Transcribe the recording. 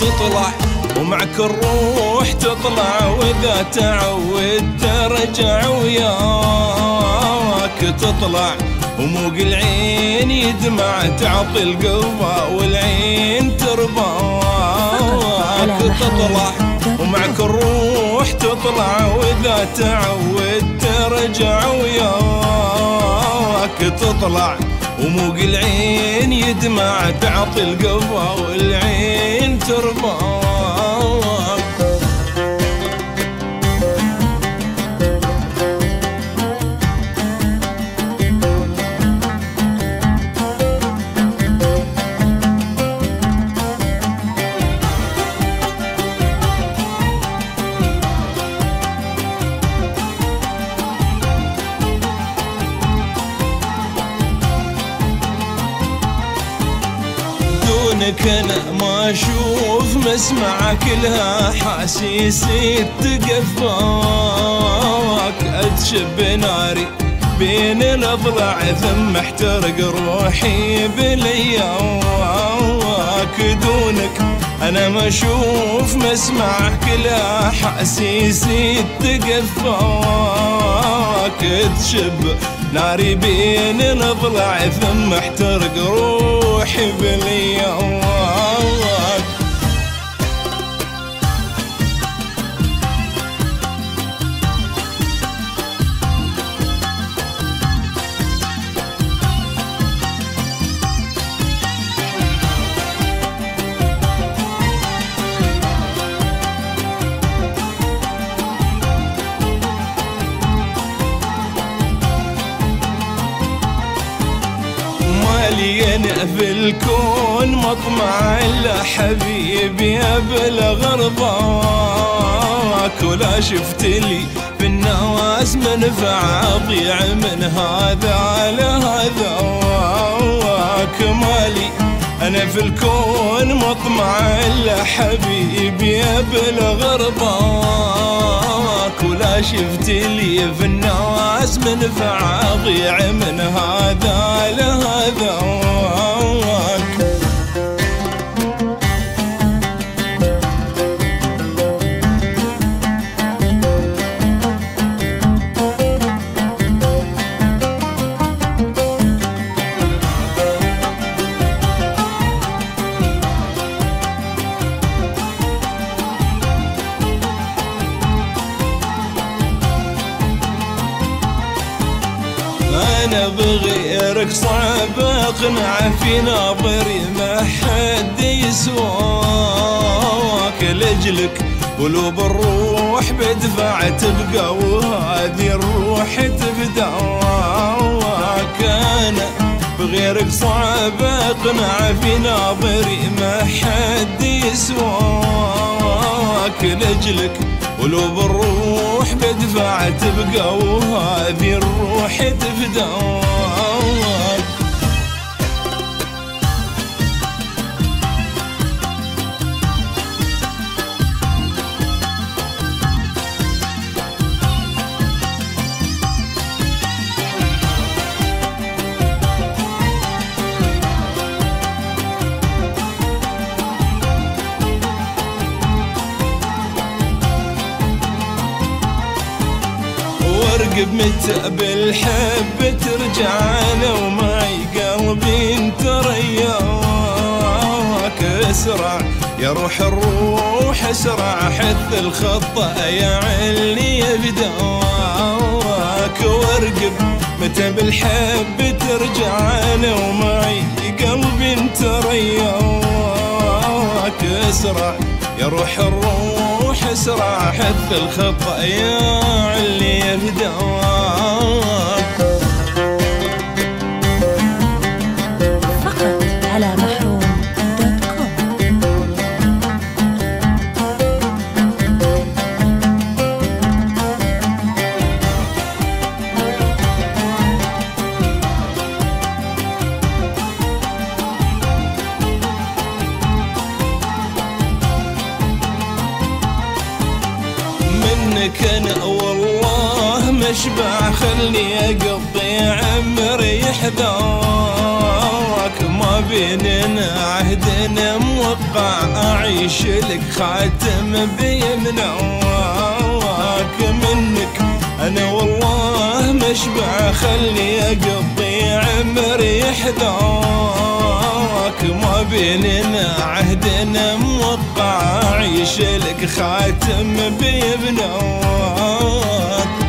تطلع ومعك الروح تطلع، وإذا تعود ترجع وياك تطلع، وموق العين يدمع تعطي القلبة والعين ترباك تطلع ومعك الروح تطلع، وإذا تعود ترجع وياك تطلع، وموق العين يدمع تعطي القلبة والعين ترباك. دونك انا ما اشوف مسمع كلها حاسيسي تقفاك، اتشب ناري بين الاضلاع ثم احترق روحي بلياك. دونك انا ما اشوف مسمع كلها حاسيسي تقفاك، تشب ناري بين الاضلاع ثم احترق روحي بلياك. أنا في الكون مطمع إلا حبيبي أبلغ رضاك، ولا شفت لي في الناس منفع أضيع من هذا لهذاك. مالي أنا في الكون مطمع إلا حبيبي أبلغ رضاك، ولا شفت لي في الناس منفع أضيع من هذا لهذاك. أنا بغيرك صعب أقنع، في ناظري ما حد يسواك، لأجلك قلوب الروح بدفع تبقى وهذه الروح تفداك. أنا بغيرك صعب أقنع، في ناظري ما حد يسواك، لأجلك قلوب الروح بدفع تبقى وهذه الروح تفداك. ارقب متى بالحب ترجع انا ومعي قلبي انت رياك، اسرع يا روح الروح اسرع، حث الخطة يا علي يبداك. وارقب متى بالحب ترجع انا ومعي قلبي انت رياك، اسرع يا روح الروح اسرع، حث الخطأ يا علي يبداك. فقط على محروم.com. منك انا والله مشبع، خلني اقضي عمري يحذاك. ما بيننا عهدنا موقع، أعيش لك خاتم بيمنعك منك أنا والله مشبع، خلي أقضي عمري حذاك. ما بيننا عهدنا موقع، أعيش لك خاتم بيمنعك.